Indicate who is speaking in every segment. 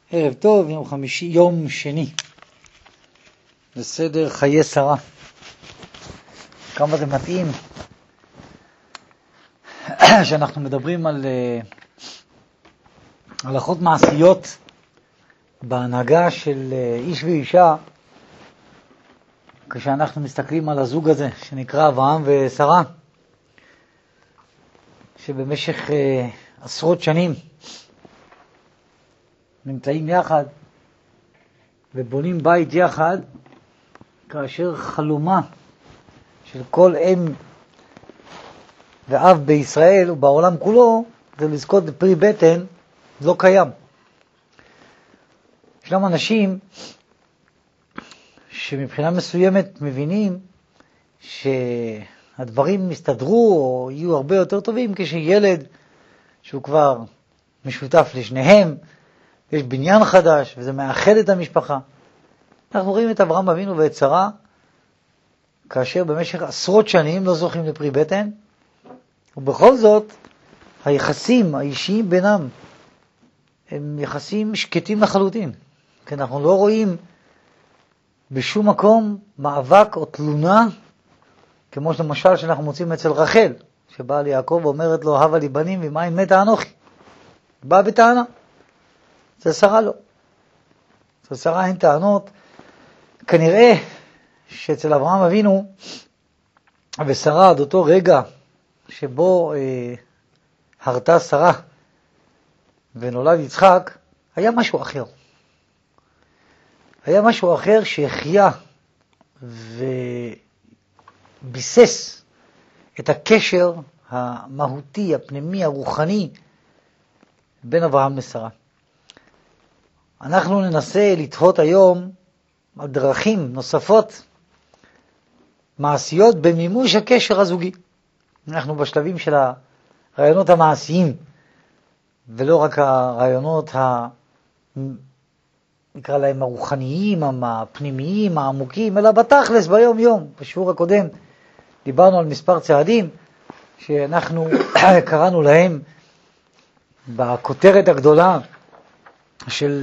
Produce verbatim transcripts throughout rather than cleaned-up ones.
Speaker 1: ערב טוב, יום חמישי, יום שני. בסדר חיי שרה. כמה זה מתאים שאנחנו מדברים על הלכות מעשיות בהנהגה של איש ואישה, כשאנחנו מסתכלים על הזוג הזה שנקרא אברהם ושרה, שבמשך עשרות שנים נמצאים יחד ובונים בית יחד, כאשר חלומה של כל אם ואב בישראל ובעולם כולו זה לזכות בפרי בטן, לא קיים. ישנם אנשים שמבחינה מסוימת מבינים שהדברים מסתדרו או יהיו הרבה יותר טובים כשילד שהוא כבר משותף לשניהם, יש בניין חדש וזה מאחד את המשפחה. אנחנו רואים את אברהם אבינו ואת שרה כאשר במשך עשרות שנים לא זוכים לפרי בטן, ובכל זאת היחסים האישיים בינם הם יחסים שקטים לחלוטין, כי אנחנו לא רואים בשום מקום מאבק או תלונה, כמו למשל שאנחנו מוצאים אצל רחל, שבאה ליעקב ואומרת לו, הבה לי בנים ומאין מתה אנוכי. באה בטענה. זה שרה לא. זה שרה אין טענות. כנראה שאצל אברהם אבינו ושרה עד אותו רגע שבו אה, הרתה שרה ונולד יצחק, היה משהו אחר. היה משהו אחר שהחיה וביסס את הקשר המהותי, הפנימי, הרוחני בין אברהם לשרה. אנחנו ננסה לתהות היום על דרכים נוספות מעשיות במימוש הקשר הזוגי. אנחנו בשלבים של הרעיונות המעשיים, ולא רק הרעיונות ה... נקרא להם הרוחניים, הפנימיים, העמוקים, אלא בתכלס ביום יום. בשיעור הקודם דיברנו על מספר צעדים שאנחנו קראנו להם בכותרת הגדולה של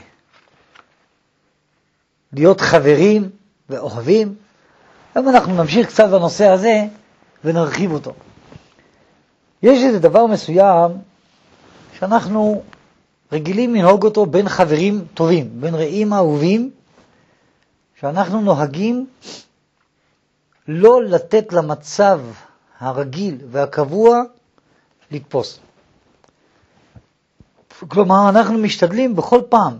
Speaker 1: להיות חברים ואוהבים. היום אנחנו נמשיך קצת בנושא הזה ונרחיב אותו. יש איזה דבר מסוים שאנחנו רגילים לנהוג אותו בין חברים טובים, בין רעים אהובים, שאנחנו נוהגים לא לתת למצב הרגיל והקבוע לתפוס. כלומר, אנחנו משתדלים בכל פעם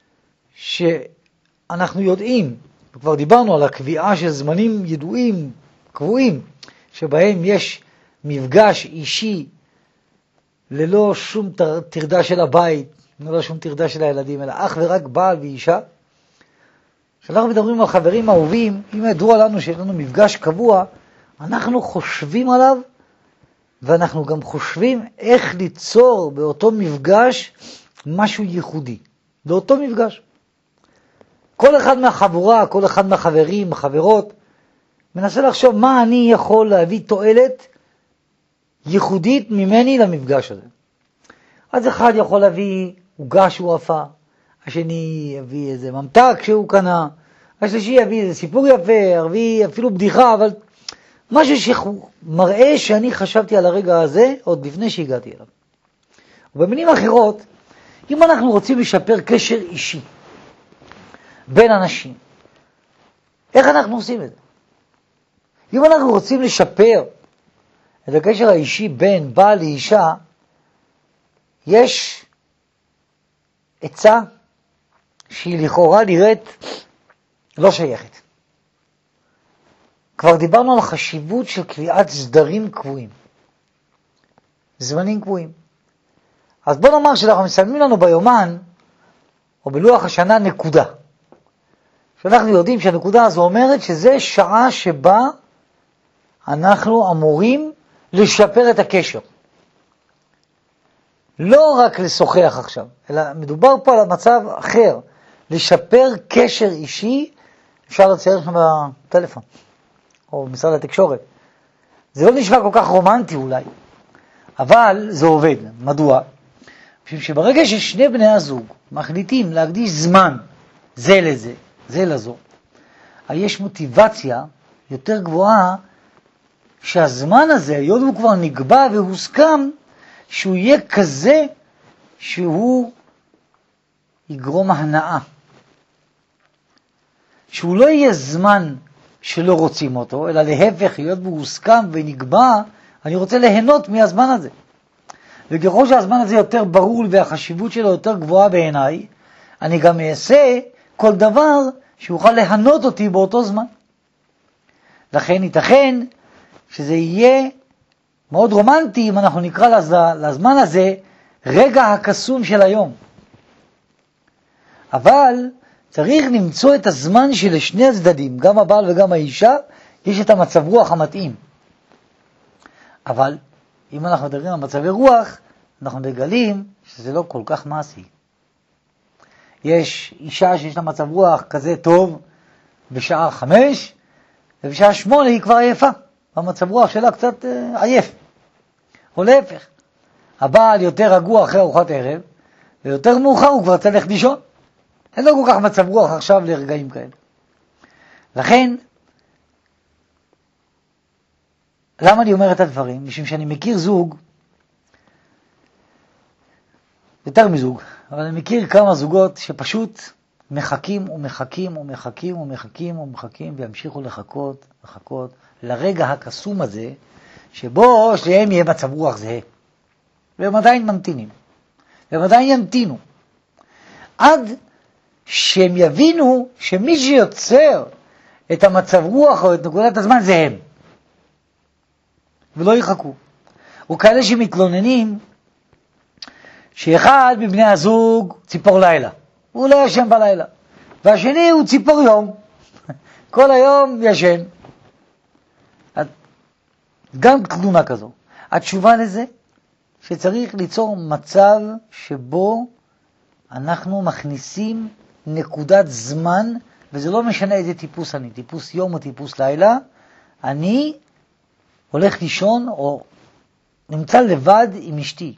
Speaker 1: שאנחנו יודעים, וכבר דיברנו על הקביעה של זמנים ידועים, קבועים, שבהם יש מפגש אישי ללא שום תרדה של הבית, ללא שום תרדה של הילדים, אלא אך ורק בעל ואישה. כשאנחנו מדברים על חברים אהובים, אם ידוע לנו שיש לנו מפגש קבוע, אנחנו חושבים עליו, ואנחנו גם חושבים איך ליצור באותו מפגש משהו ייחודי. באותו מפגש. כל אחד מהחבורה, כל אחד מהחברים, החברות, מנסה לחשוב מה אני יכול להביא תועלת ייחודית ממני למפגש הזה. אז אחד יכול להביא עוגה שהוא עפה, השני יביא איזה ממתק שהוא קנה, השלישי יביא איזה סיפור יפה, יביא אפילו בדיחה, אבל משהו שמראה שאני חשבתי על הרגע הזה עוד לפני שהגעתי אליו. ובמילים אחרות, אם אנחנו רוצים לשפר קשר אישי בין אנשים, איך אנחנו עושים את זה? אם אנחנו רוצים לשפר את הקשר האישי בין בעל לאישה, יש עצה שהיא לכאורה נראית לא שייכת. כבר דיברנו על החשיבות של קביעת סדרים קבועים, זמנים קבועים. אז בוא נאמר שאנחנו מסיימים לנו ביומן או בלוח השנה נקודה, שאנחנו יודעים שהנקודה הזו אומרת שזה שעה שבה אנחנו אמורים לשפר את הקשר. לא רק לשוחח עכשיו, אלא מדובר פה על המצב אחר, לשפר קשר אישי. אפשר לצייר לכם בטלפון או במשרד התקשורת. זה לא נשמע כל כך רומנטי אולי, אבל זה עובד. מדוע? משום שברגע ששני בני הזוג מחליטים להקדיש זמן זה לזה, זה לזו, יש מוטיבציה יותר גבוהה שהזמן הזה, היות הוא כבר נקבע והוסכם, שהוא יהיה כזה שהוא יגרום הנאה. שהוא לא יהיה זמן שלא רוצים אותו, אלא להפך, היות הוא הוסכם ונקבע, אני רוצה ליהנות מהזמן הזה. וככל שהזמן הזה יותר ברור והחשיבות שלו יותר גבוהה בעיניי, אני גם אעשה כל דבר שיוכל להנות אותי באותו זמן. לכן ייתכן שזה יהיה מאוד רומנטי אם אנחנו נקרא לז... לזמן הזה רגע הקסום של היום. אבל צריך למצוא את הזמן שלשני הצדדים, גם הבעל וגם האישה, יש את המצב רוח המתאים. אבל אם אנחנו מדברים על מצבי רוח, אנחנו מגלים שזה לא כל כך מעשי. יש אישה שיש לה מצב רוח כזה טוב בשעה חמש, ובשעה שמונה היא כבר עייפה. המצב רוח שלה קצת אה, עייף. או להפך. הבעל יותר רגוע אחרי ארוחת ערב, ויותר מאוחר הוא כבר צריך לישון. אין לו כל כך מצב רוח עכשיו לרגעים כאלה. לכן, למה אני אומר את הדברים? משום שאני מכיר זוג, יותר מזוג, אבל אני מכיר כמה זוגות שפשוט מחכים ומחכים ומחכים ומחכים ומחכים וימשיכו לחכות, לחכות לרגע הקסום הזה, שבו שהם יהיה מצב רוח זהה. והם עדיין ממתינים. והם עדיין ימתינו. עד שהם יבינו שמי שיוצר את המצב רוח או את נקודת הזמן זה הם. ולא יחכו. וכאלה שמתלוננים שאחד מבני הזוג ציפור לילה. הוא לא ישן בלילה. והשני הוא ציפור יום. כל היום ישן. גם תלונה כזו. התשובה לזה שצריך ליצור מצב שבו אנחנו מכניסים נקודת זמן, וזה לא משנה איזה טיפוס אני, טיפוס יום או טיפוס לילה, אני הולך לישון או נמצא לבד עם אשתי,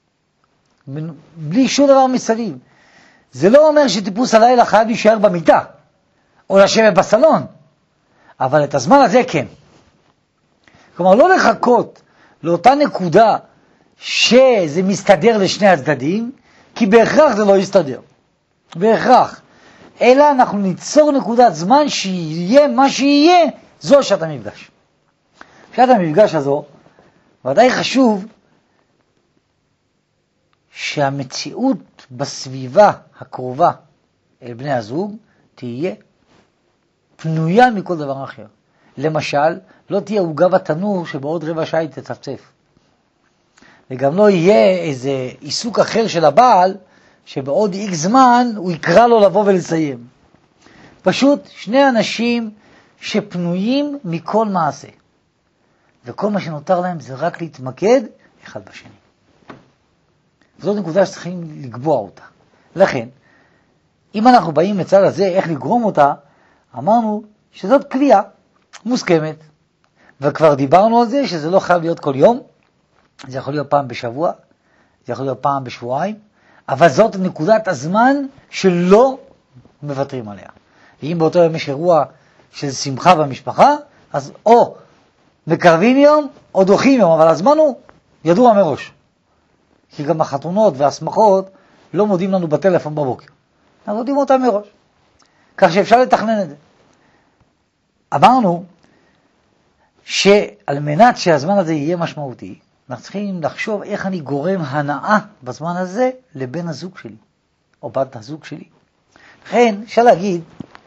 Speaker 1: בלי שום דבר מסביב. זה לא אומר שטיפוס הלילה חייב להישאר במיטה, או לשבת בסלון, אבל את הזמן הזה כן. כלומר, לא לחכות לאותה נקודה שזה מסתדר לשני הצדדים, כי בהכרח זה לא יסתדר. בהכרח. אלא אנחנו ניצור נקודת זמן שיהיה מה שיהיה, זו שעת המפגש. שעת המפגש הזו, ודאי חשוב שהמציאות בסביבה הקרובה אל בני הזוג תהיה פנויה מכל דבר אחר. למשל, לא תהיה עוגה בתנור שבעוד רבע שעה היא תצפצף. וגם לא יהיה איזה עיסוק אחר של הבעל, שבעוד איקס זמן הוא יקרא לו לבוא ולסיים. פשוט שני אנשים שפנויים מכל מעשה. וכל מה שנותר להם זה רק להתמקד אחד בשני. וזאת נקודה שצריכים לקבוע אותה. לכן, אם אנחנו באים לצד הזה, איך לגרום אותה, אמרנו שזאת קביעה מוסכמת. וכבר דיברנו על זה שזה לא חייב להיות כל יום, זה יכול להיות פעם בשבוע, זה יכול להיות פעם בשבועיים, אבל זאת נקודת הזמן שלא מוותרים עליה. ואם באותו יום יש אירוע של שמחה במשפחה, אז או מקרבים יום או דוחים יום, אבל הזמן הוא ידוע מראש. כי גם החתונות והשמחות לא מודיעים לנו בטלפון בבוקר. אנחנו מודיעים אותם מראש. כך שאפשר לתכנן את זה. אמרנו שעל מנת שהזמן הזה יהיה משמעותי, אנחנו צריכים לחשוב איך אני גורם הנאה בזמן הזה לבן הזוג שלי, או בת הזוג שלי. לכן, אפשר להגיד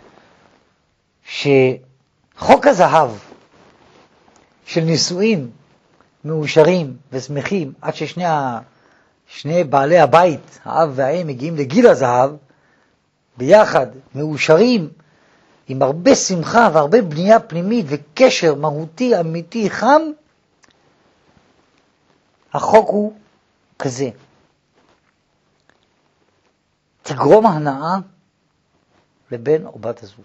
Speaker 1: שחוק הזהב של נישואים מאושרים ושמחים, עד ששני ה... שני בעלי הבית, האב והאם, מגיעים לגיל הזהב, ביחד, מאושרים, עם הרבה שמחה והרבה בנייה פנימית וקשר מהותי, אמיתי, חם, החוק הוא כזה. תגרום הנאה לבן או בת הזוג.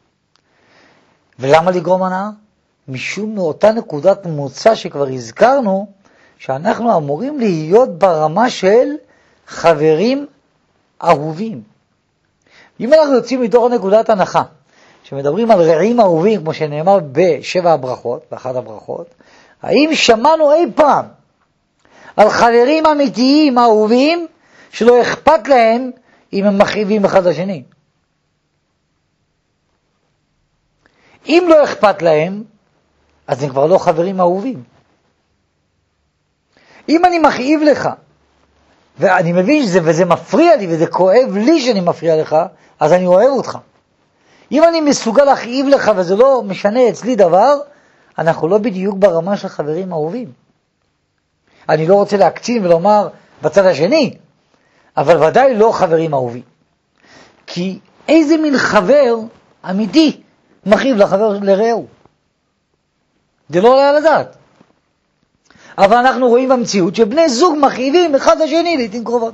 Speaker 1: ולמה לגרום הנאה? משום מאותה נקודת מוצא שכבר הזכרנו, שאנחנו אמורים להיות ברמה של חברים אהובים. אם אנחנו יוצאים מתוך נקודת הנחה, שמדברים על רעים אהובים, כמו שנאמר בשבע הברכות, באחת הברכות, האם שמענו אי פעם על חברים אמיתיים אהובים, שלא אכפת להם אם הם מכאיבים אחד לשני? אם לא אכפת להם, אז הם כבר לא חברים אהובים. אם אני מכאיב לך, ואני מבין שזה, וזה מפריע לי, וזה כואב לי שאני מפריע לך, אז אני אוהב אותך. אם אני מסוגל להכאיב לך, וזה לא משנה אצלי דבר, אנחנו לא בדיוק ברמה של חברים אהובים. אני לא רוצה להקצין ולומר בצד השני, אבל ודאי לא חברים אהובים. כי איזה מין חבר אמיתי מכאיב לחבר לרעהו? זה לא עולה על הדעת. אבל אנחנו רואים במציאות שבני זוג מכאיבים אחד לשני לעתים קרובות.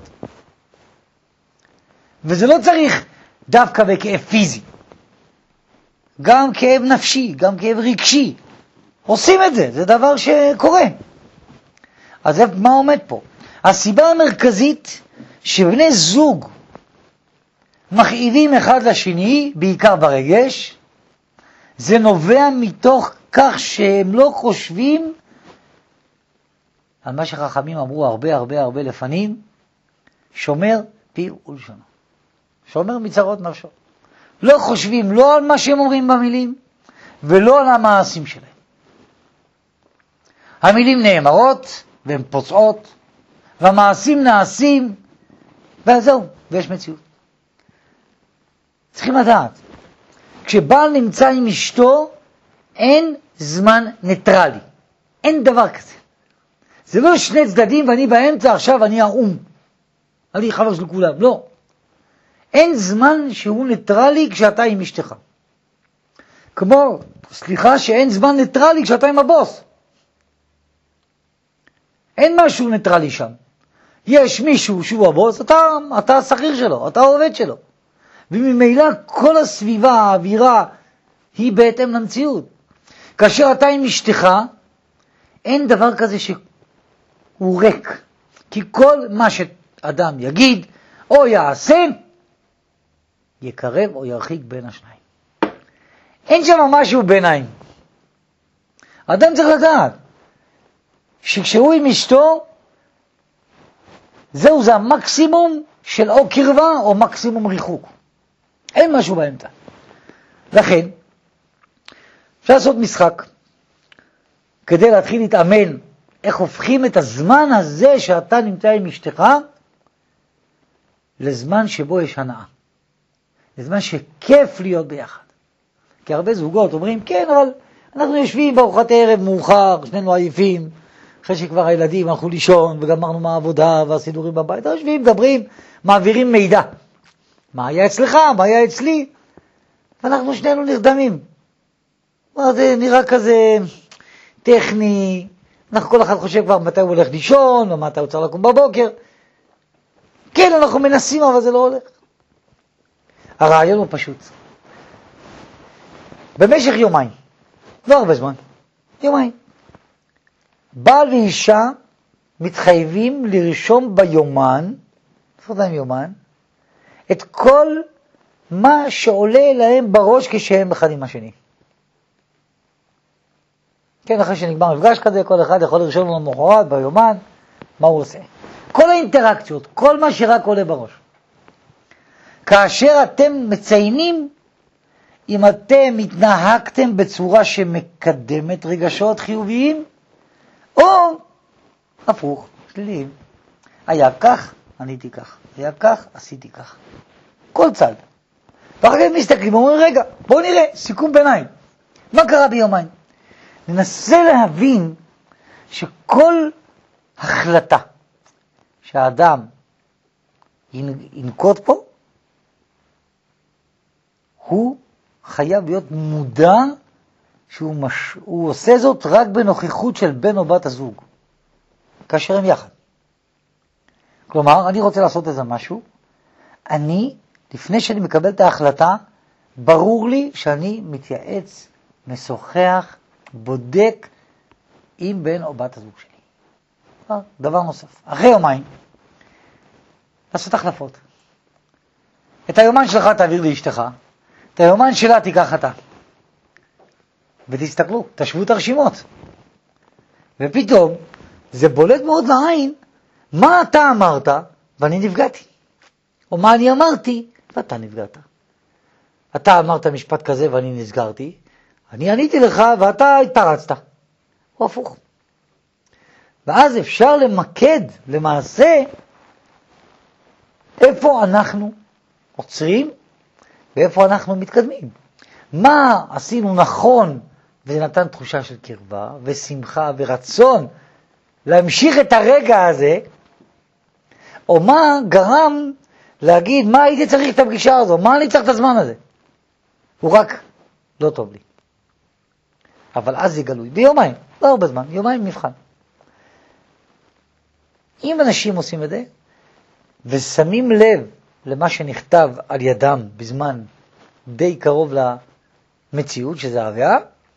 Speaker 1: וזה לא צריך דווקא בכאב פיזי. גם כאב נפשי, גם כאב רגשי. עושים את זה, זה דבר שקורה. אז מה עומד פה? הסיבה המרכזית שבני זוג מכאיבים אחד לשני, בעיקר ברגש, זה נובע מתוך כך שהם לא חושבים על מה שחכמים אמרו הרבה הרבה הרבה לפנים, שומר פיו ולשונו. שומר מצרות נפשו. לא חושבים לא על מה שהם אומרים במילים, ולא על המעשים שלהם. המילים נאמרות, והן פוצעות, והמעשים נעשים, וזהו, ויש מציאות. צריכים לדעת, כשבעל נמצא עם אשתו, אין זמן ניטרלי. אין דבר כזה. זה לא שני צדדים ואני באמצע, עכשיו אני האום. אני חבר של כולם, לא. אין זמן שהוא ניטרלי כשאתה עם אשתך. כמו, סליחה, שאין זמן ניטרלי כשאתה עם הבוס. אין משהו ניטרלי שם. יש מישהו שהוא הבוס, אתה, אתה השכיר שלו, אתה העובד שלו. וממילא כל הסביבה, האווירה, היא בהתאם למציאות. כאשר אתה עם אשתך, אין דבר כזה שהוא ריק. כי כל מה שאדם יגיד או יעשה, יקרב או ירחיק בין השניים. אין שם משהו ביניים. אדם צריך לדעת שכשהוא עם אשתו, זהו זה המקסימום של או קרבה או מקסימום ריחוק. אין משהו באמצע. לכן, אפשר לעשות משחק כדי להתחיל להתאמן איך הופכים את הזמן הזה שאתה נמצא עם אשתך לזמן שבו יש הנאה. לזמן שכיף להיות ביחד. כי הרבה זוגות אומרים, כן, אבל אנחנו יושבים בארוחת ערב מאוחר, שנינו עייפים, אחרי שכבר הילדים הלכו לישון וגמרנו מהעבודה והסידורים בבית, יושבים, מדברים, מעבירים מידע. מה היה אצלך? מה היה אצלי? ואנחנו שנינו נרדמים. זה נראה כזה טכני, אנחנו כל אחד חושב כבר מתי הוא הולך לישון, ומתי הוא צריך לקום בבוקר. כן, אנחנו מנסים, אבל זה לא הולך. הרעיון הוא פשוט. במשך יומיים, לא הרבה זמן, יומיים, בעל ואישה מתחייבים לרשום ביומן, איפה זה עם יומן? את כל מה שעולה להם בראש כשהם אחד עם השני. כן, אחרי שנגמר מפגש כזה, כל אחד יכול לרשום לנו מחרת ביומן, מה הוא עושה. כל האינטראקציות, כל מה שרק עולה בראש. כאשר אתם מציינים, אם אתם התנהגתם בצורה שמקדמת רגשות חיוביים, או הפוך, שליליים. היה כך, עניתי כך. היה כך, עשיתי כך. כל צד. ואחר כך מסתכלים ואומרים, רגע, בואו נראה, סיכום ביניים. מה קרה ביומיים? ננסה להבין שכל החלטה שהאדם ינקוט פה, הוא חייב להיות מודע שהוא מש... הוא עושה זאת רק בנוכחות של בן או בת הזוג, כאשר הם יחד. כלומר, אני רוצה לעשות איזה משהו, אני, לפני שאני מקבל את ההחלטה, ברור לי שאני מתייעץ, משוחח, בודק עם בן או בת הזוג שלי. דבר נוסף. אחרי יומיים, לעשות החלפות. את היומן שלך תעביר לאשתך, את היומן שלה תיקח אתה. ותסתכלו, תשוו את הרשימות. ופתאום, זה בולט מאוד לעין, מה אתה אמרת ואני נפגעתי. או מה אני אמרתי ואתה נפגעת. אתה אמרת משפט כזה ואני נסגרתי, אני עניתי לך ואתה התפרצת. או הפוך. ואז אפשר למקד למעשה איפה אנחנו עוצרים ואיפה אנחנו מתקדמים. מה עשינו נכון וזה נתן תחושה של קרבה ושמחה ורצון להמשיך את הרגע הזה, או מה גרם להגיד מה הייתי צריך את הפגישה הזו, מה אני צריך את הזמן הזה. הוא רק לא טוב לי. אבל אז זה גלוי, ביומיים, לא הרבה זמן, יומיים מבחן. אם אנשים עושים את זה, ושמים לב למה שנכתב על ידם בזמן די קרוב למציאות, שזה הוויה,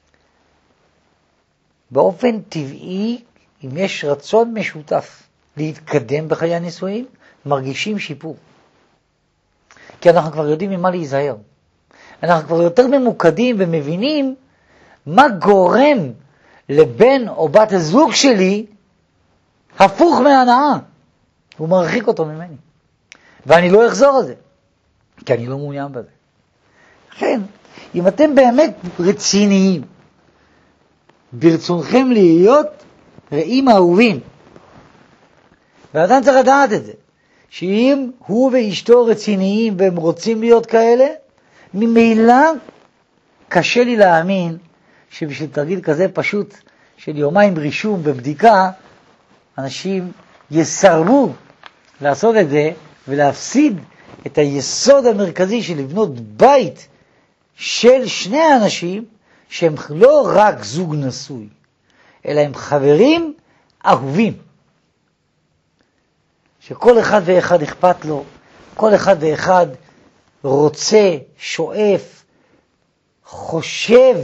Speaker 1: באופן טבעי, אם יש רצון משותף להתקדם בחיי הנישואים, מרגישים שיפור. כי אנחנו כבר יודעים ממה להיזהר. אנחנו כבר יותר ממוקדים ומבינים מה גורם לבן או בת הזוג שלי הפוך מהנאה. הוא מרחיק אותו ממני. ואני לא אחזור על זה, כי אני לא מעוניין בזה. לכן, אם אתם באמת רציניים, ברצונכם להיות רעים אהובים, ואדם צריך לדעת את זה, שאם הוא ואשתו רציניים והם רוצים להיות כאלה, ממילא קשה לי להאמין שבשביל תרגיל כזה פשוט של יומיים רישום בבדיקה, אנשים יסרבו לעשות את זה ולהפסיד את היסוד המרכזי של לבנות בית של שני האנשים שהם לא רק זוג נשוי, אלא הם חברים אהובים. שכל אחד ואחד אכפת לו, כל אחד ואחד רוצה, שואף, חושב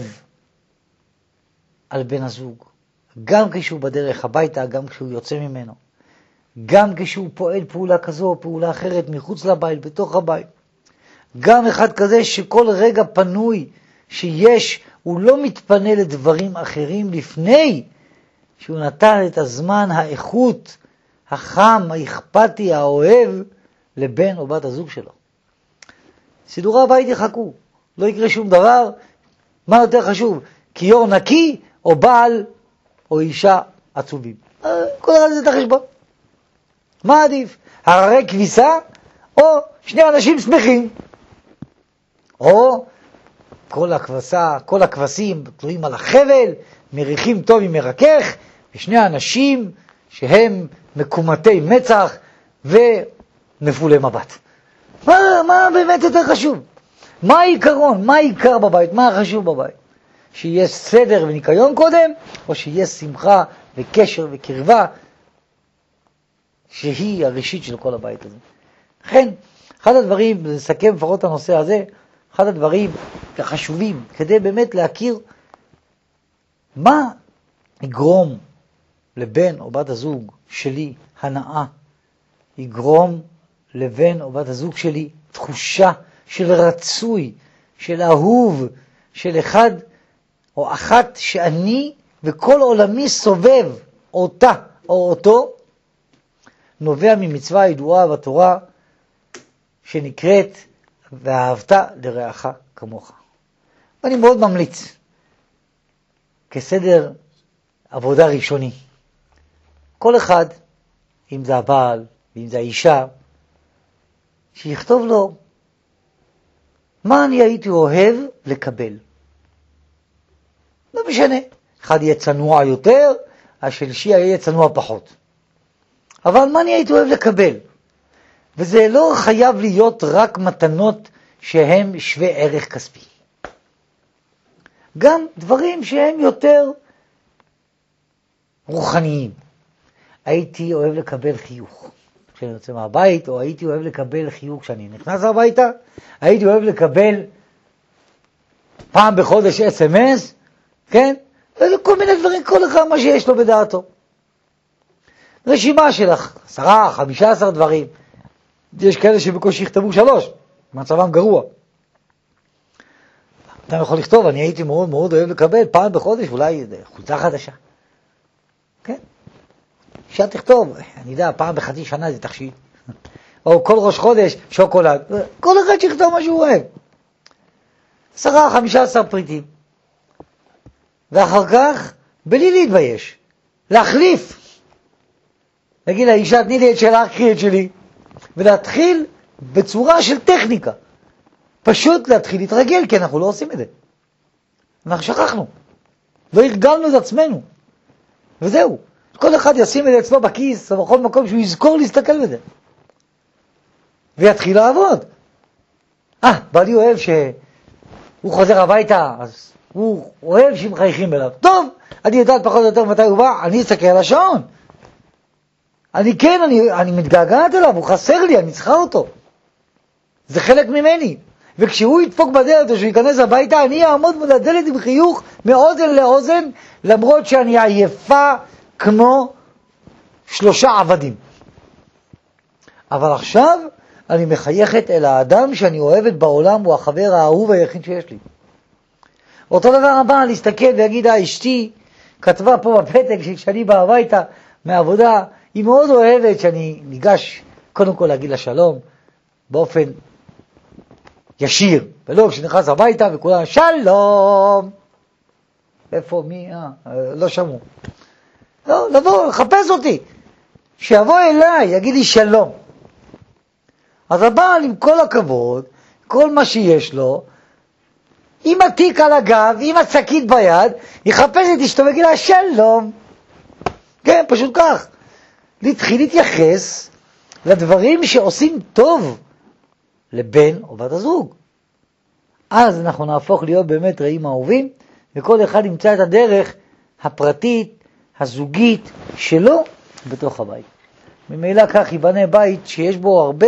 Speaker 1: על בן הזוג. גם כשהוא בדרך הביתה, גם כשהוא יוצא ממנו. גם כשהוא פועל פעולה כזו או פעולה אחרת מחוץ לבית, בתוך הבית. גם אחד כזה שכל רגע פנוי שיש, הוא לא מתפנה לדברים אחרים לפני שהוא נתן את הזמן, האיכות, החם, האכפתי, האוהב, לבן או בת הזוג שלו. סידורי הבית יחכו, לא יקרה שום דבר. מה יותר חשוב, כיור נקי או בעל או אישה עצובים? כל אחד זה את החשבון. מה עדיף? הררי כביסה או שני אנשים שמחים? או כל הכבשה, כל הכבשים תלויים על החבל, מריחים טוב עם מרכך, ושני אנשים שהם מקומתי מצח ונפולי מבט. מה, מה באמת יותר חשוב? מה העיקרון? מה העיקר בבית? מה החשוב בבית? שיהיה סדר וניקיון קודם, או שיהיה שמחה וקשר וקרבה, שהיא הראשית של כל הבית הזה. לכן, אחד הדברים, לסכם לפחות הנושא הזה, אחד הדברים החשובים, כדי באמת להכיר מה יגרום לבן או בת הזוג שלי הנאה, יגרום לבן או בת הזוג שלי תחושה של רצוי, של אהוב, של אחד או אחת שאני וכל עולמי סובב אותה או אותו, נובע ממצווה ידועה בתורה שנקראת ואהבת לרעך כמוך. ואני מאוד ממליץ, כסדר עבודה ראשוני, כל אחד, אם זה הבעל ואם זה האישה, שיכתוב לו מה אני הייתי אוהב לקבל. לא משנה, אחד יהיה צנוע יותר, השלישי יהיה צנוע פחות. אבל מה אני הייתי אוהב לקבל? וזה לא חייב להיות רק מתנות שהם שווה ערך כספי. גם דברים שהם יותר רוחניים. הייתי אוהב לקבל חיוך כשאני יוצא מהבית, או הייתי אוהב לקבל חיוך כשאני נכנס הביתה, הייתי אוהב לקבל פעם בחודש אס אם אס, כן? וכל מיני דברים, כל אחד מה שיש לו בדעתו. רשימה שלך, עשרה, חמישה עשר דברים. יש כאלה שבקושי יכתבו שלוש, מצבם גרוע. אתה יכול לכתוב, אני הייתי מאוד מאוד אוהב לקבל פעם בחודש, אולי חולצה חדשה. כן? אפשר תכתוב, אני יודע, פעם בחצי שנה זה תכשיט. או כל ראש חודש שוקולד. כל אחד שיכתוב מה שהוא אוהב. עשרה, חמישה עשר פריטים. ואחר כך, בלי להתבייש, להחליף. להגיד לאישה, תני לי את שלך, קחי את שלי. ולהתחיל בצורה של טכניקה. פשוט להתחיל להתרגל, כי אנחנו לא עושים את זה. אנחנו שכחנו. לא הרגלנו את עצמנו. וזהו. כל אחד ישים את זה אצלו בכיס, או בכל מקום שהוא יזכור להסתכל בזה. ויתחיל לעבוד. אה, בעלי אוהב שהוא חוזר הביתה, אז הוא אוהב שמחייכים אליו. טוב, אני יודעת פחות או יותר מתי הוא בא, אני אסתכל על השעון. אני כן, אני, אני מתגעגעת אליו, הוא חסר לי, אני צריכה אותו. זה חלק ממני. וכשהוא ידפוק בדלת או שהוא ייכנס הביתה, אני אעמוד מול הדלת עם חיוך מאוזן לאוזן, למרות שאני עייפה כמו שלושה עבדים. אבל עכשיו אני מחייכת אל האדם שאני אוהבת בעולם, הוא החבר האהוב היחיד שיש לי. אותו דבר הבא, להסתכל ויגיד, אשתי כתבה פה בפתק שכשאני בא הביתה מהעבודה, היא מאוד אוהבת שאני ניגש קודם כל להגיד לה שלום, באופן ישיר, ולא כשנכנס הביתה וכולם שלום. איפה מי? אה, לא שמעו. לא, לבוא, לחפש אותי. שיבוא אליי, יגיד לי שלום. אז הבעל עם כל הכבוד, כל מה שיש לו, עם התיק על הגב, עם הצקית ביד, יחפש את אשתו ויגיד לה שלום. כן, פשוט כך. להתחיל להתייחס לדברים שעושים טוב לבן או בת הזוג. אז אנחנו נהפוך להיות באמת רעים אהובים, וכל אחד ימצא את הדרך הפרטית, הזוגית שלו בתוך הבית. ממילא כך ייבנה בית שיש בו הרבה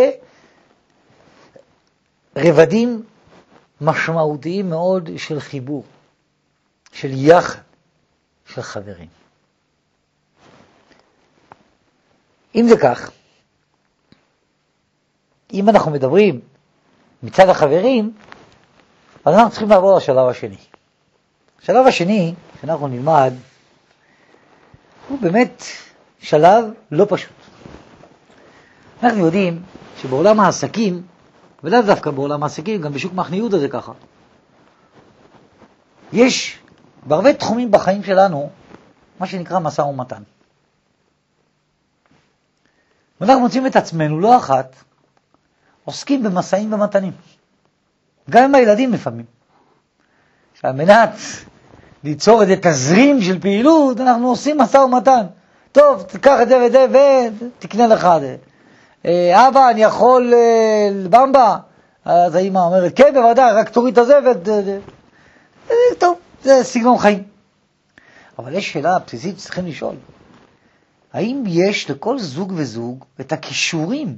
Speaker 1: רבדים משמעותיים מאוד של חיבור, של יחד, של חברים. אם זה כך, אם אנחנו מדברים מצד החברים, אז אנחנו צריכים לעבור לשלב השני. השלב השני, שאנחנו נלמד, הוא באמת שלב לא פשוט. אנחנו יודעים שבעולם העסקים, ולאו דווקא בעולם העסקים, גם בשוק מחנה-יהודה זה ככה. יש בהרבה תחומים בחיים שלנו, מה שנקרא משא ומתן. ואנחנו מוצאים את עצמנו לא אחת, עוסקים במשאים ומתנים. גם עם הילדים לפעמים. על מנת ליצור איזה תזרים של פעילות, אנחנו עושים משא ומתן. טוב, תיקח את זה וזה ותקנה לך את זה. אבא, אני יכול לבמבה? אז האמא אומרת, כן, בוודאי, רק תוריד את זה ו... טוב, זה סגנון חיים. אבל יש שאלה בסיסית שצריכים לשאול. האם יש לכל זוג וזוג את הכישורים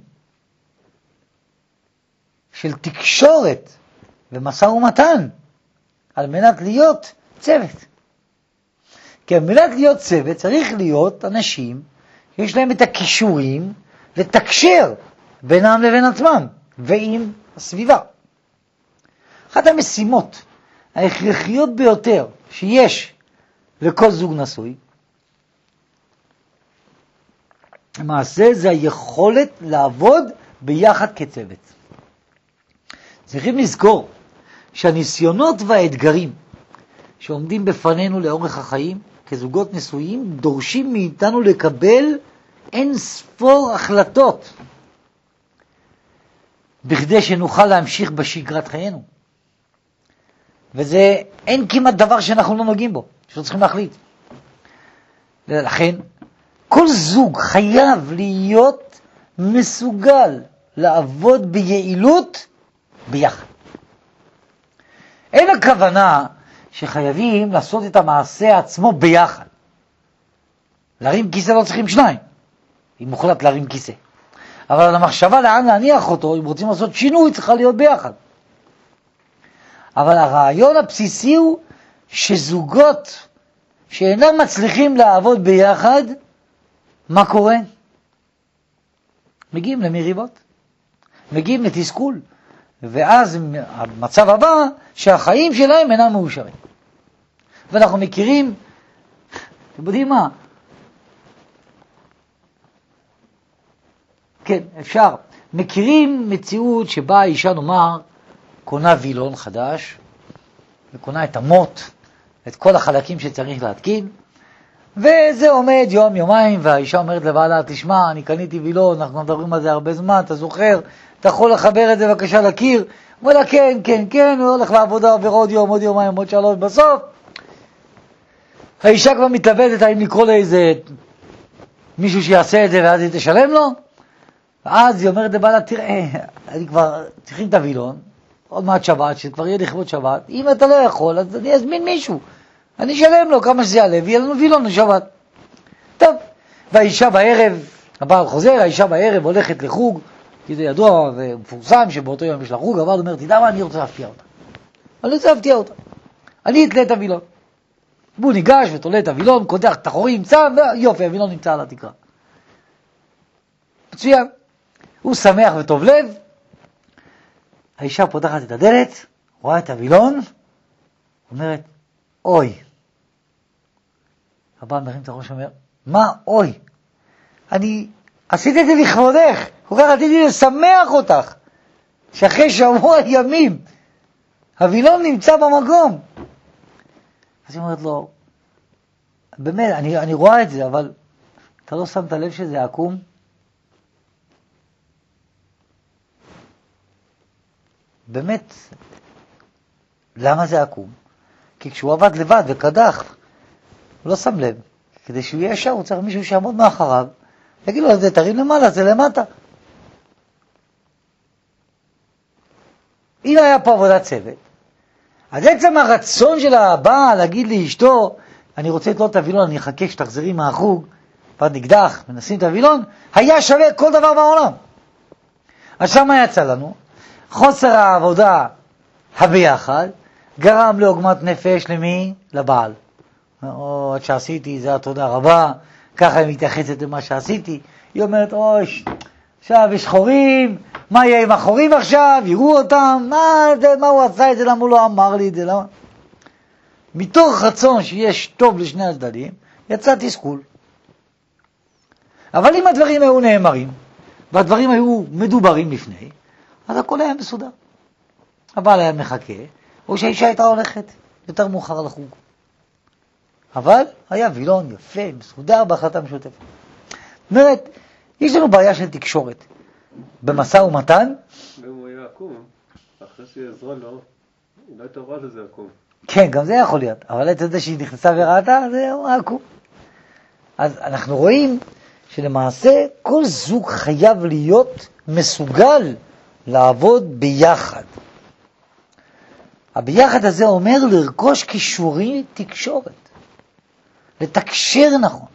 Speaker 1: של תקשורת ומשא ומתן על מנת להיות צוות? כי על מנת להיות צוות צריך להיות אנשים שיש להם את הכישורים לתקשר בינם לבין עצמם ועם הסביבה. אחת המשימות ההכרחיות ביותר שיש לכל זוג נשוי, למעשה זה היכולת לעבוד ביחד כצוות. צריכים לזכור שהניסיונות והאתגרים שעומדים בפנינו לאורך החיים כזוגות נשואים דורשים מאיתנו לקבל אין ספור החלטות בכדי שנוכל להמשיך בשגרת חיינו. וזה אין כמעט דבר שאנחנו לא נוגעים בו, שלא צריכים להחליט. לכן כל זוג חייב להיות מסוגל לעבוד ביעילות ביחד. אין הכוונה שחייבים לעשות את המעשה עצמו ביחד. להרים כיסא לא צריכים שניים, אם מוחלט להרים כיסא. אבל על המחשבה לאן להניח אותו, אם רוצים לעשות שינוי, צריכה להיות ביחד. אבל הרעיון הבסיסי הוא שזוגות שאינם מצליחים לעבוד ביחד, מה קורה? מגיעים למריבות. מגיעים לתסכול. ואז המצב הבא, שהחיים שלהם אינם מאושרים. ואנחנו מכירים, אתם יודעים מה? כן, אפשר. מכירים מציאות שבה האישה, נאמר, קונה וילון חדש, וקונה את המוט, את כל החלקים שצריך להתקין, וזה עומד יום, יומיים, והאישה אומרת לבעלה, תשמע, אני קניתי וילון, אנחנו מדברים על זה הרבה זמן, אתה זוכר, אתה יכול לחבר את זה בבקשה לקיר? הוא אומר לה, כן, כן, כן, הוא הולך לעבודה, עובר עוד יום, עוד יומיים, עוד שלוש, בסוף. האישה כבר מתלבטת, האם לקרוא לאיזה מישהו שיעשה את זה, ואז היא תשלם לו? ואז היא אומרת לבעלה, תראה, אני כבר צריכים את הוילון, עוד מעט שבת, שכבר יהיה לכבוד שבת, אם אתה לא יכול, אז אני אזמין מישהו. אני אשלם לו כמה שזה יעלה, ויהיה לנו וילון לשבת. טוב, והאישה בערב, הבעל חוזר, האישה בערב הולכת לחוג, כי זה ידוע ומפורסם שבאותו יום יש לה חוג, אבל אומר, תדע מה, אני רוצה להפתיע אותה. אני רוצה להפתיע אותה. אני אתלה את הוילון. והוא ניגש ותולה את הוילון, קודח את החורים, צם, ויופי, הוילון נמצא על התקרה. מצוין. הוא שמח וטוב לב, האישה פותחת את הדלת, רואה את הוילון, אומרת, אוי. הבעל מרים את הראש ואומר, מה אוי? אני עשיתי את זה לכבודך, כל כך רציתי לשמח אותך, שאחרי שבוע ימים, הוילון נמצא במקום. אז היא אומרת לו, באמת, אני, אני רואה את זה, אבל אתה לא שמת לב שזה עקום? באמת, למה זה עקום? כי כשהוא עבד לבד וקדח, הוא לא שם לב. כדי שהוא יהיה ישר, הוא צריך מישהו שיעמוד מאחריו, יגיד לו, זה תרים למעלה, זה למטה. אם היה פה עבודת צוות, אז עצם הרצון של הבעל להגיד לאשתו, אני רוצה לתלות את הוילון, אני אחכה שתחזרי מהחוג, ועד נקדח, מנסים את הוילון, היה שווה כל דבר בעולם. אז שמה יצא לנו, חוסר העבודה הביחד, גרם לעוגמת נפש למי? לבעל. או, עד שעשיתי, זה התודה רבה, ככה היא מתייחסת למה שעשיתי. היא אומרת, אוי, עכשיו יש חורים, מה יהיה עם החורים עכשיו? יראו אותם, מה, זה, מה הוא עשה את זה, למה הוא לא אמר לי את זה, למה? מתוך רצון שיש טוב לשני הצדדים, יצא תסכול. אבל אם הדברים היו נאמרים, והדברים היו מדוברים לפני, אז הכל היה מסודר. הבעל היה מחכה, או שהאישה הייתה הולכת יותר מאוחר לחוג. אבל היה וילון יפה, מסודר בהחלטה משותפת. זאת אומרת, יש לנו בעיה של תקשורת. במשא ומתן...
Speaker 2: גם הוא היה עקום, אחרי שהיא עזרה לו, היא לא הייתה רואה שזה עקום.
Speaker 1: כן, גם זה יכול להיות. אבל את זה שהיא נכנסה וראתה, זה עקום. אז אנחנו רואים שלמעשה כל זוג חייב להיות מסוגל לעבוד ביחד. הביחד הזה אומר לרכוש כישורי תקשורת. לתקשר נכון.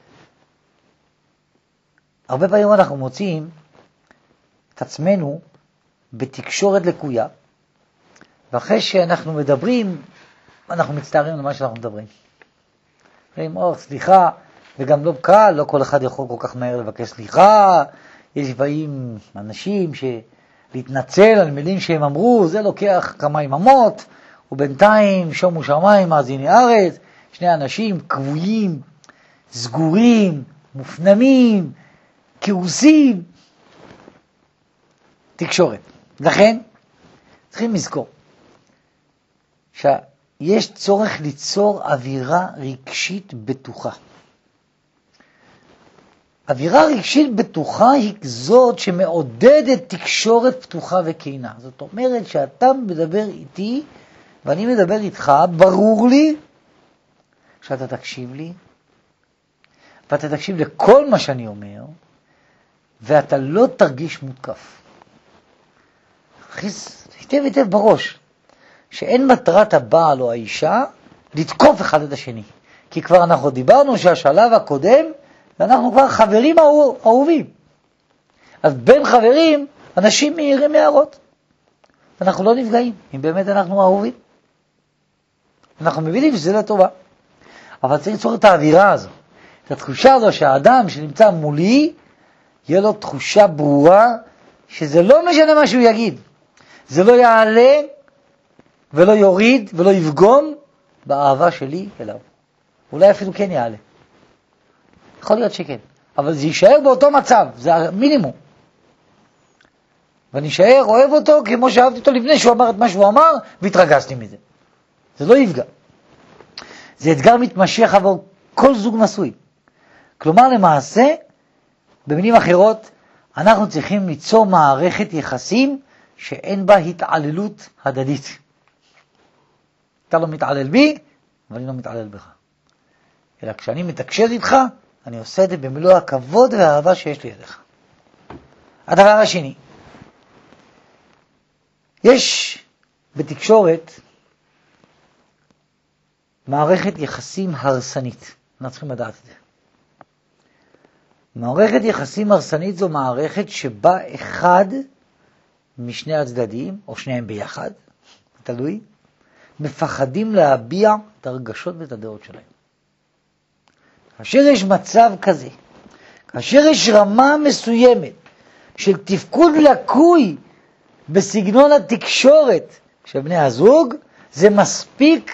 Speaker 1: הרבה פעמים אנחנו מוצאים את עצמנו בתקשורת לקויה, ואחרי שאנחנו מדברים, אנחנו מצטערים למה שאנחנו מדברים. אומרים, או, סליחה, וגם לא קל, לא כל אחד יכול כל כך מהר לבקש סליחה, יש לפעמים אנשים שלהתנצל על מילים שהם אמרו, זה לוקח כמה יממות, ובינתיים שומו שמיים מאזיני ארץ, שני אנשים קבועים, סגורים, מופנמים, כעוסים, תקשורת. לכן, צריכים לזכור שיש צורך ליצור אווירה רגשית בטוחה. אווירה רגשית בטוחה היא זאת שמעודדת תקשורת פתוחה וכינה. זאת אומרת שאתה מדבר איתי ואני מדבר איתך, ברור לי שאתה תקשיב לי, ואתה תקשיב לכל מה שאני אומר, ואתה לא תרגיש מותקף. הכניס היטב היטב בראש, שאין מטרת הבעל או האישה לתקוף אחד את השני. כי כבר אנחנו דיברנו שהשלב הקודם, ואנחנו כבר חברים אהובים. אז בין חברים, אנשים מהירים מהערות. אנחנו לא נפגעים, אם באמת אנחנו אהובים. אנחנו מבינים שזה לא טובה. אבל צריך ליצור את האווירה הזו. את התחושה הזו שהאדם שנמצא מולי, יהיה לו תחושה ברורה שזה לא משנה מה שהוא יגיד. זה לא יעלה ולא יוריד ולא יפגום באהבה שלי אליו. אולי אפילו כן יעלה. יכול להיות שכן. אבל זה יישאר באותו מצב, זה המינימום. ואני אשאר, אוהב אותו כמו שאהבתי אותו לפני שהוא אמר את מה שהוא אמר, והתרגשתי מזה. זה לא יפגע. זה אתגר מתמשך עבור כל זוג נשוי. כלומר, למעשה, במילים אחרות, אנחנו צריכים ליצור מערכת יחסים שאין בה התעללות הדדית. אתה לא מתעלל בי, ואני לא מתעלל בך. אלא כשאני מתקשר איתך, אני עושה את זה במלוא הכבוד והאהבה שיש לי אליך. הדבר השני, יש בתקשורת מערכת יחסים הרסנית. אנחנו צריכים לדעת את זה. מערכת יחסים הרסנית זו מערכת שבה אחד משני הצדדים, או שניהם ביחד, תלוי, מפחדים להביע את הרגשות ואת הדעות שלהם. כאשר יש מצב כזה, כאשר יש רמה מסוימת של תפקוד לקוי בסגנון התקשורת של בני הזוג, זה מספיק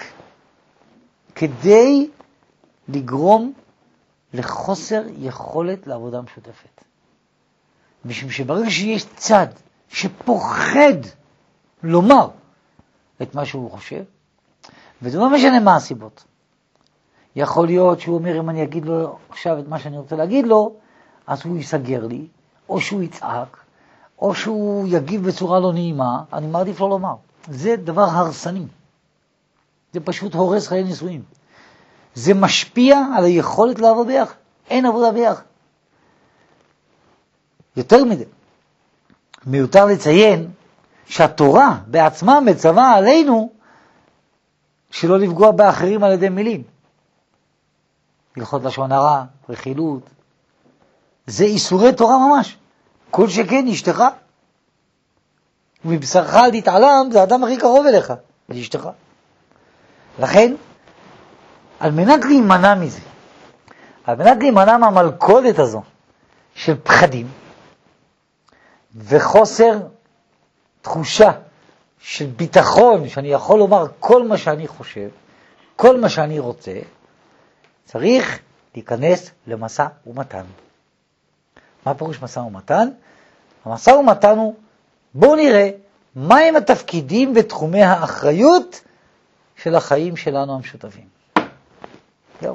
Speaker 1: כדי לגרום לחוסר יכולת לעבודה משותפת. משום שברגע שיש צד שפוחד לומר את מה שהוא חושב, וזה לא משנה מה הסיבות. יכול להיות שהוא אומר, אם אני אגיד לו עכשיו את מה שאני רוצה להגיד לו, אז הוא יסגר לי, או שהוא יצעק, או שהוא יגיב בצורה לא נעימה, אני מעדיף לא לומר. זה דבר הרסני. זה פשוט הורס חיי נישואים. זה משפיע על היכולת לעבוד ביחד. אין עבודה ביחד. יותר מזה, מיותר לציין שהתורה בעצמה מצווה עלינו שלא לפגוע באחרים על ידי מילים. הלכות לשון הרע, רכילות. זה איסורי תורה ממש. כל שכן אשתך. ומבשרך אל תתעלם, זה האדם הכי קרוב אליך, זה אשתך. לכן, על מנת להימנע מזה, על מנת להימנע מהמלכודת הזו של פחדים וחוסר תחושה של ביטחון, שאני יכול לומר כל מה שאני חושב, כל מה שאני רוצה, צריך להיכנס למשא ומתן. מה פירוש משא ומתן? המשא ומתן הוא, בואו נראה מהם התפקידים ותחומי האחריות של החיים שלנו המשותפים. זהו.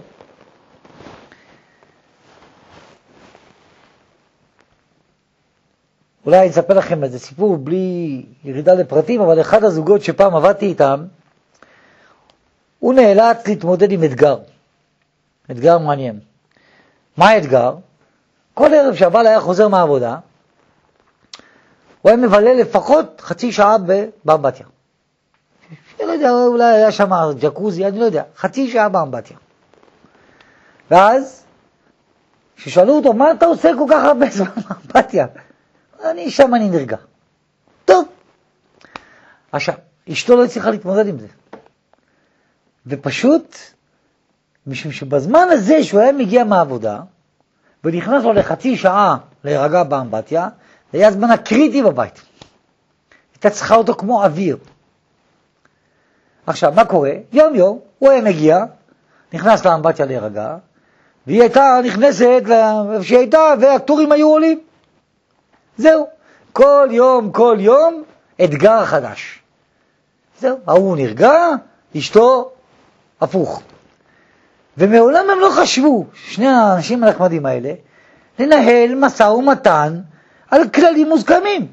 Speaker 1: אולי אני אספר לכם איזה סיפור בלי ירידה לפרטים, אבל אחד הזוגות שפעם עבדתי איתם, הוא נאלץ להתמודד עם אתגר. אתגר מעניין. מה האתגר? כל ערב שהבעל היה חוזר מהעבודה, הוא היה מבלה לפחות חצי שעה באמבטיה. אני לא יודע, אולי היה שם ג'קוזי, אני לא יודע, חצי שעה באמבטיה. ואז, כששאלו אותו, מה אתה עושה כל כך הרבה זמן באמבטיה? אני שם אני נרגע. טוב. עכשיו, אשתו לא הצליחה להתמודד עם זה. ופשוט, משום שבזמן הזה שהוא היה מגיע מהעבודה, ונכנס לו לחצי שעה להירגע באמבטיה, זה היה הזמן הקריטי בבית. הייתה צריכה אותו כמו אוויר. עכשיו, מה קורה? יום יום, הוא היה מגיע, נכנס לאמבטיה להירגע, והיא הייתה נכנסת לאיפה שהיא הייתה, והטורים היו עולים. זהו. כל יום, כל יום, אתגר חדש. זהו. ההוא נרגע, אשתו הפוך. ומעולם הם לא חשבו, שני האנשים הנחמדים האלה, לנהל משא ומתן על כללים מוסכמים.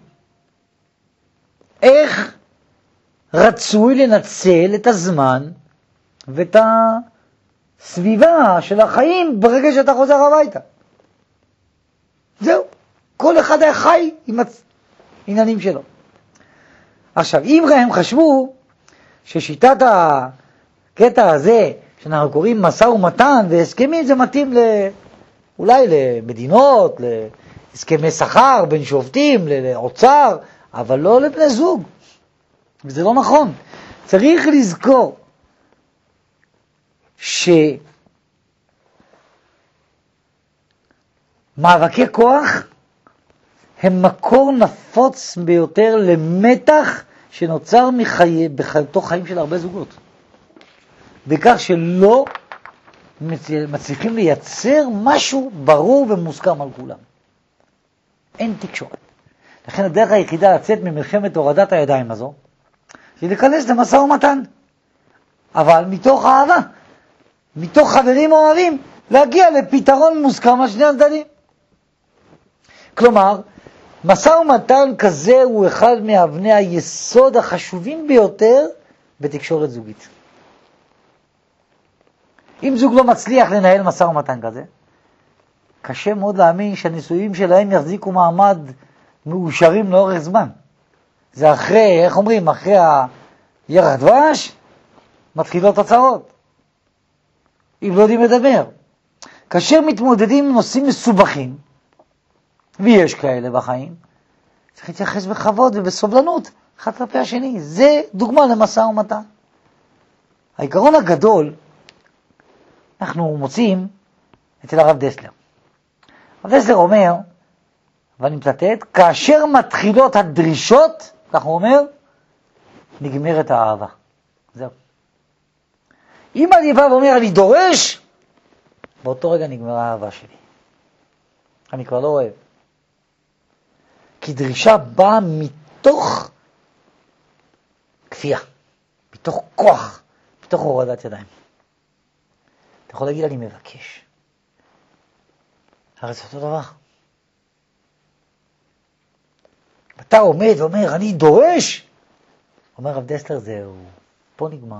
Speaker 1: איך רצוי לנצל את הזמן ואת הסביבה של החיים ברגע שאתה חוזר הביתה. זהו. כל אחד היה חי עם העניינים שלו. עכשיו, אם הם חשבו ששיטת הקטע הזה, שאנחנו קוראים משא ומתן והסכמים, זה מתאים ל... אולי למדינות, להסכמי שכר בין שופטים, לאוצר, אבל לא לבני זוג. וזה לא נכון. צריך לזכור שמאבקי כוח הם מקור נפוץ ביותר למתח שנוצר מחי... בתוך חיים של הרבה זוגות. בכך שלא מצליחים לייצר משהו ברור ומוסכם על כולם. אין תקשורת. לכן הדרך היחידה לצאת ממלחמת הורדת הידיים הזו, היא להיכנס למשא ומתן. אבל מתוך אהבה, מתוך חברים אוהבים, להגיע לפתרון מוסכם על שני הצדדים. כלומר, משא ומתן כזה הוא אחד מאבני היסוד החשובים ביותר בתקשורת זוגית. אם זוג לא מצליח לנהל משא ומתן כזה, קשה מאוד להאמין שהנישואים שלהם יחזיקו מעמד מאושרים לאורך זמן. זה אחרי, איך אומרים, אחרי הירח דבש, מתחילות הצעות. אם לא יודעים לדבר. כאשר מתמודדים עם נושאים מסובכים, ויש כאלה בחיים, צריך להתייחס בכבוד ובסובלנות, אחד כלפי השני. זה דוגמה למשא ומתן. העיקרון הגדול, אנחנו מוצאים אצל הרב דסלר. הרב דסלר אומר, ואני מצטט, כאשר מתחילות הדרישות, כך הוא אומר, נגמרת האהבה. זהו. אם אני בא ואומר, אני דורש, באותו רגע נגמרה האהבה שלי. אני כבר לא אוהב. כי דרישה באה מתוך כפייה, מתוך כוח, מתוך הורדת ידיים. אתה יכול להגיד, אני מבקש. הרי זה אותו דבר. אתה עומד ואומר, אני דורש. אומר רב דסלר, זהו, פה נגמר.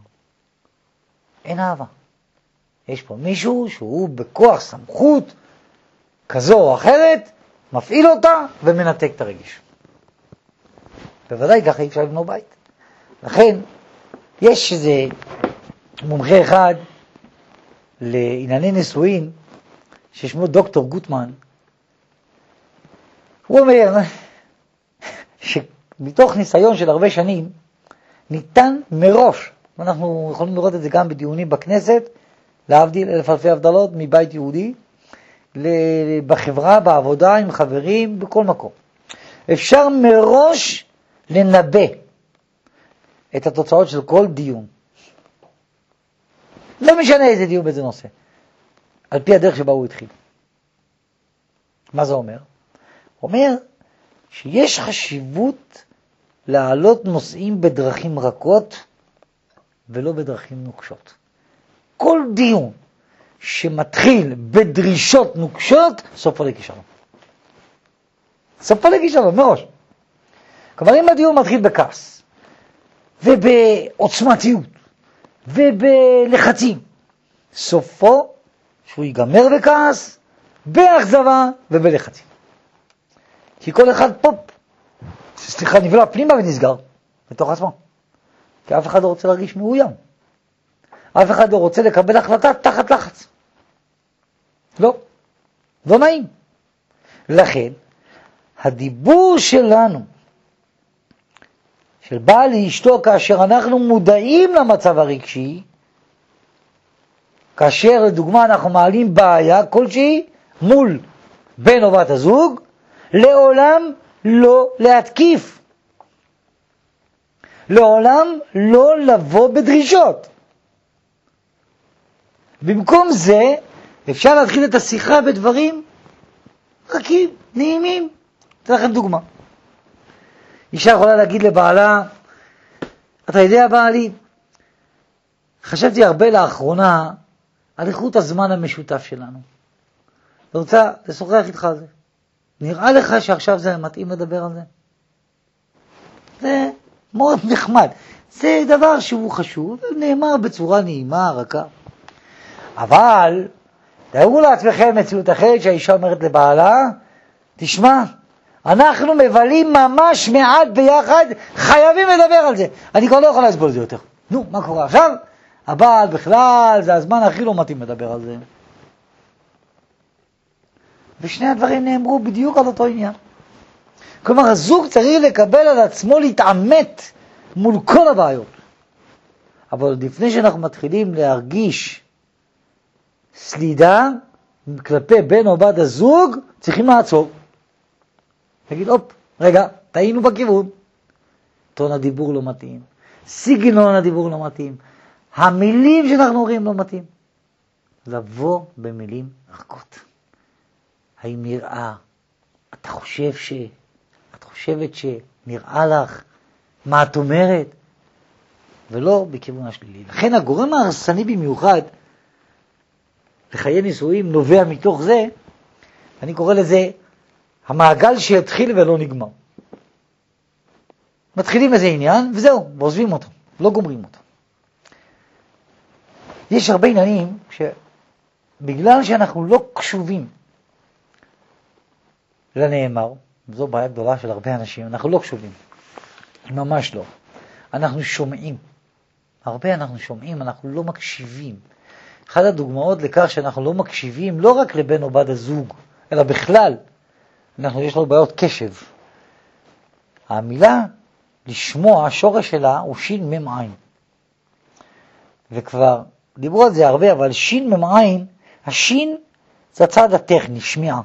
Speaker 1: אין אהבה. יש פה מישהו שהוא בכוח סמכות כזו או אחרת, מפעיל אותה ומנתק את הרגיש. בוודאי ככה אי אפשר לבנות בית. לכן, יש איזה מומחה אחד לענייני נישואין, ששמו דוקטור גוטמן. הוא אומר שמתוך ניסיון של הרבה שנים, ניתן מראש, ואנחנו יכולים לראות את זה גם בדיונים בכנסת, להבדיל אלף אלפי הבדלות מבית יהודי, בחברה, בעבודה, עם חברים, בכל מקום. אפשר מראש לנבא את התוצאות של כל דיון. לא משנה איזה דיון באיזה נושא. על פי הדרך שבה הוא התחיל. מה זה אומר? הוא אומר שיש חשיבות להעלות נושאים בדרכים רכות ולא בדרכים נוקשות. כל דיון שמתחיל בדרישות נוקשות, סופו לכישלון. סופו לכישלון, מראש. כלומר, אם הדיון מתחיל בכעס, ובעוצמתיות, ובלחצים, סופו שהוא ייגמר בכעס, באכזבה ובלחצים. כי כל אחד פופ, סליחה, נבלע פנימה ונסגר, בתוך עצמו. כי אף אחד לא רוצה להרגיש מאוים. אף אחד לא רוצה לקבל החלטה תחת לחץ. לא, לא נעים. לכן, הדיבור שלנו, של בעל לאשתו, כאשר אנחנו מודעים למצב הרגשי, כאשר לדוגמה אנחנו מעלים בעיה כלשהי מול בן או בת הזוג, לעולם לא להתקיף. לעולם לא לבוא בדרישות. במקום זה, אפשר להתחיל את השיחה בדברים רכים, נעימים. אתן לכם דוגמה. אישה יכולה להגיד לבעלה, אתה יודע בעלי, חשבתי הרבה לאחרונה על איכות הזמן המשותף שלנו. אני רוצה לשוחח איתך על זה. נראה לך שעכשיו זה מתאים לדבר על זה? זה מאוד נחמד. זה דבר שהוא חשוב, נאמר בצורה נעימה, רכה. אבל, תארו לעצמכם מציאות אחרת שהאישה אומרת לבעלה, תשמע, אנחנו מבלים ממש מעט ביחד, חייבים לדבר על זה. אני כבר לא יכול להסבול את זה יותר. נו, מה קורה עכשיו? הבעל בכלל, זה הזמן הכי לא מתאים לדבר על זה. ושני הדברים נאמרו בדיוק על אותו עניין. כלומר, הזוג צריך לקבל על עצמו להתעמת מול כל הבעיות. אבל לפני שאנחנו מתחילים להרגיש סלידה כלפי בן או בת הזוג, צריכים לעצור. תגיד, הופ, רגע, טעינו בכיוון. טון הדיבור לא מתאים, סגנון הדיבור לא מתאים, המילים שאנחנו אומרים לא מתאים. לבוא במילים רכות. האם נראה? אתה חושב ש... את חושבת ש... נראה לך? מה את אומרת? ולא בכיוון השלילי. לכן הגורם ההרסני במיוחד לחיי נישואים נובע מתוך זה, אני קורא לזה המעגל שיתחיל ולא נגמר. מתחילים איזה עניין וזהו, ועוזבים אותו, לא גומרים אותו. יש הרבה עניינים שבגלל שאנחנו לא קשובים לנאמר, וזו בעיה גדולה של הרבה אנשים, אנחנו לא קשובים, ממש לא. אנחנו שומעים, הרבה אנחנו שומעים, אנחנו לא מקשיבים. אחת הדוגמאות לכך שאנחנו לא מקשיבים, לא רק לבן או בת הזוג, אלא בכלל, אנחנו יש לנו בעיות קשב. המילה לשמוע, השורש שלה הוא שין מם עין. וכבר דיברו על זה הרבה, אבל שין מם עין, השין זה הצד הטכני, שמיעה.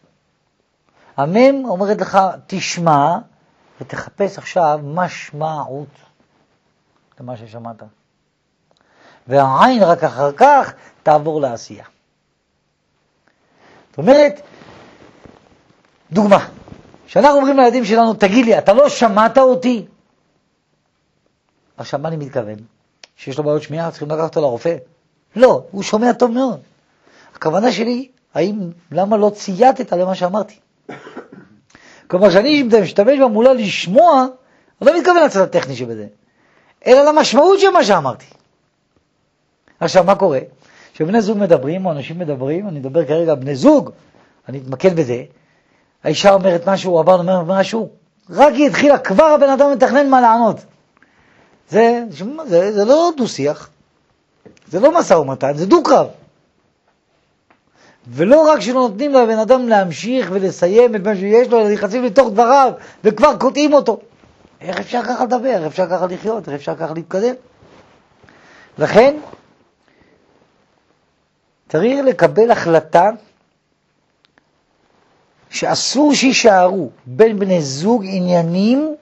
Speaker 1: המם אומרת לך, תשמע ותחפש עכשיו משמעות למה ששמעת. והעין רק אחר כך תעבור לעשייה. זאת אומרת, דוגמה, כשאנחנו אומרים לילדים שלנו, תגיד לי, אתה לא שמעת אותי? עכשיו מה אני מתכוון? שיש לו בעיות שמיעה, צריכים לקחת אותו לרופא? לא, הוא שומע טוב מאוד. הכוונה שלי, האם, למה לא צייתת למה שאמרתי? כלומר, שאני משתמש במולה לשמוע, אני לא מתכוון לצד הטכני שבזה, אלא למשמעות של מה שאמרתי. עכשיו, מה קורה? כשבני זוג מדברים, או אנשים מדברים, אני מדבר כרגע בני זוג, אני אתמקד בזה, האישה אומרת משהו, הוא עבר אומר משהו, רק היא התחילה, כבר הבן אדם מתכנן מה לענות. זה, זה, זה לא דו-שיח, זה לא מסע ומתן, זה דו-קרב. ולא רק שלא נותנים לבן אדם להמשיך ולסיים את מה שיש לו, אלא נכנסים לתוך דבריו, וכבר קוטעים אותו. איך אפשר ככה לדבר? איך אפשר ככה לחיות? איך אפשר ככה להתקדם? לכן, צריך לקבל החלטה שאסור שישארו בין בני זוג עניינים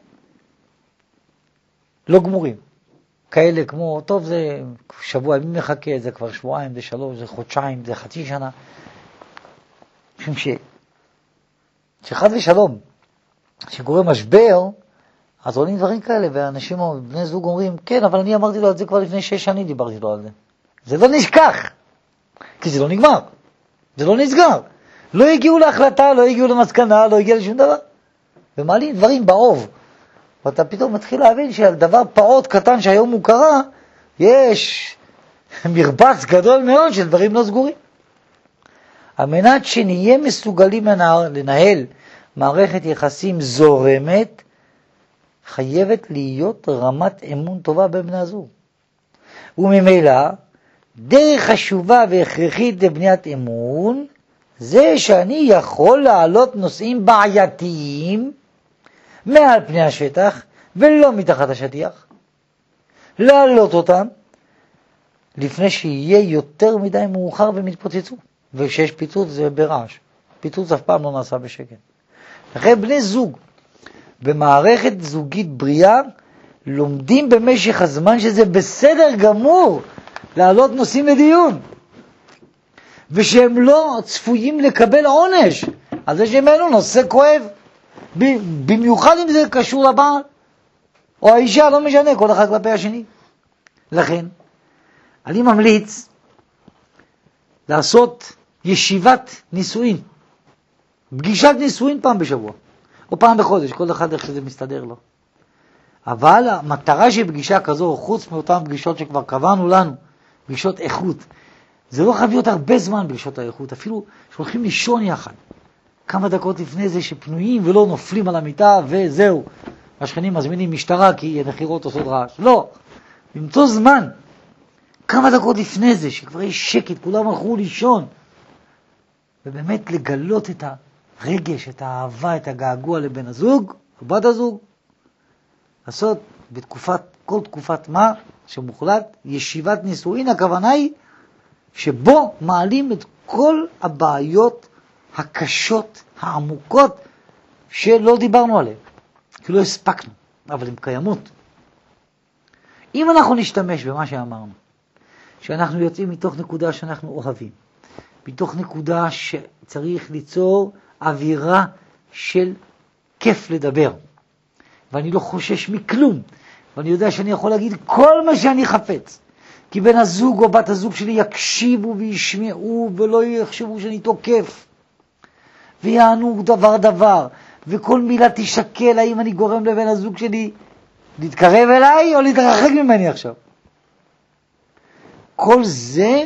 Speaker 1: לא גמורים. כאלה כמו, טוב זה שבוע ימים מחכה, זה כבר שבועיים, זה שלוש, זה חודשיים, זה חצי שנה. משום ש... שחד ושלום, שקורה משבר, אז עולים דברים כאלה, ואנשים, בני זוג אומרים, כן, אבל אני אמרתי לו על זה כבר לפני שש שנים, דיברתי לו על זה. זה לא נשכח, כי זה לא נגמר, זה לא נסגר. לא הגיעו להחלטה, לא הגיעו למסקנה, לא הגיעו לשום דבר. ומעלים דברים באוב. ואתה פתאום מתחיל להבין שעל דבר פעוט קטן שהיום הוא קרה, יש מרבץ גדול מאוד של דברים לא סגורים. על מנת שנהיה מסוגלים לנהל מערכת יחסים זורמת, חייבת להיות רמת אמון טובה בין בני הזוג. וממילא, דרך חשובה והכרחית לבניית אמון, זה שאני יכול להעלות נושאים בעייתיים מעל פני השטח ולא מתחת השטיח. להעלות אותם לפני שיהיה יותר מדי מאוחר ומתפוצצו. וכשיש פיצוץ זה ברעש. פיצוץ אף פעם לא נעשה בשקט. לכן בני זוג במערכת זוגית בריאה לומדים במשך הזמן שזה בסדר גמור להעלות נושאים לדיון. ושהם לא צפויים לקבל עונש על זה שהם אלו נושא כואב. במיוחד אם זה קשור לבעל או האישה, לא משנה, כל אחד כלפי השני. לכן, אני ממליץ לעשות ישיבת נישואין, פגישת נישואין פעם בשבוע, או פעם בחודש, כל אחד איך שזה מסתדר לו. אבל המטרה של פגישה כזו, חוץ מאותן פגישות שכבר קבענו לנו, פגישות איכות, זה לא חייב להיות הרבה זמן פגישות האיכות, אפילו שהולכים לישון יחד. כמה דקות לפני זה שפנויים ולא נופלים על המיטה וזהו. השכנים מזמינים משטרה כי הנחירות עושות רעש. לא, למצוא זמן. כמה דקות לפני זה שכבר יש שקט, כולם הלכו לישון. ובאמת לגלות את הרגש, את האהבה, את הגעגוע לבן הזוג, בת הזוג. לעשות בתקופת, כל תקופת מה שמוחלט, ישיבת נישואין, הכוונה היא שבו מעלים את כל הבעיות הקשות, העמוקות, שלא דיברנו עליהן, כי לא הספקנו, אבל הן קיימות. אם אנחנו נשתמש במה שאמרנו, שאנחנו יוצאים מתוך נקודה שאנחנו אוהבים, מתוך נקודה שצריך ליצור אווירה של כיף לדבר, ואני לא חושש מכלום, ואני יודע שאני יכול להגיד כל מה שאני חפץ, כי בן הזוג או בת הזוג שלי יקשיבו וישמעו ולא יחשבו שאני תוקף, ויענו דבר דבר, וכל מילה תשקל האם אני גורם לבן הזוג שלי להתקרב אליי או להתרחק ממני עכשיו. כל זה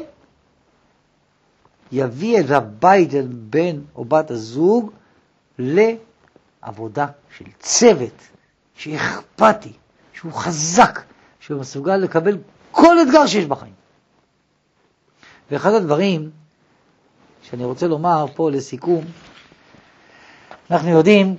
Speaker 1: יביא את הבית, את בן או בת הזוג, לעבודה של צוות שאכפתי, שהוא חזק, שהוא מסוגל לקבל כל אתגר שיש בחיים. ואחד הדברים שאני רוצה לומר פה לסיכום, אנחנו יודעים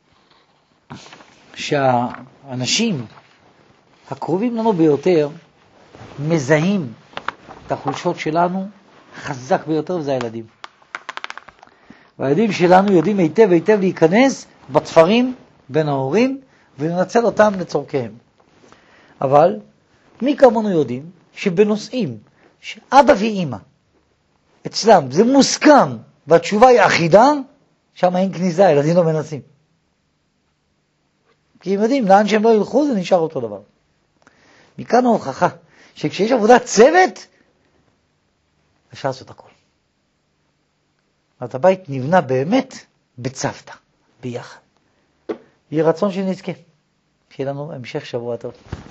Speaker 1: שהאנשים הקרובים לנו ביותר מזהים את החולשות שלנו חזק ביותר, וזה הילדים. והילדים שלנו יודעים היטב היטב להיכנס בתפרים בין ההורים ולנצל אותם לצורכיהם. אבל מי כמונו יודעים שבנושאים שאבא ואמא אצלם זה מוסכם והתשובה היא אחידה, שם אין כניסה, ילדים לא מנסים. כי הם יודעים, לאן שהם לא ילכו זה נשאר אותו דבר. מכאן ההוכחה שכשיש עבודת צוות אפשר לעשות הכל. אז הבית נבנה באמת בצוותא, ביחד. יהיה רצון שנזכה. שיהיה לנו המשך שבוע טוב.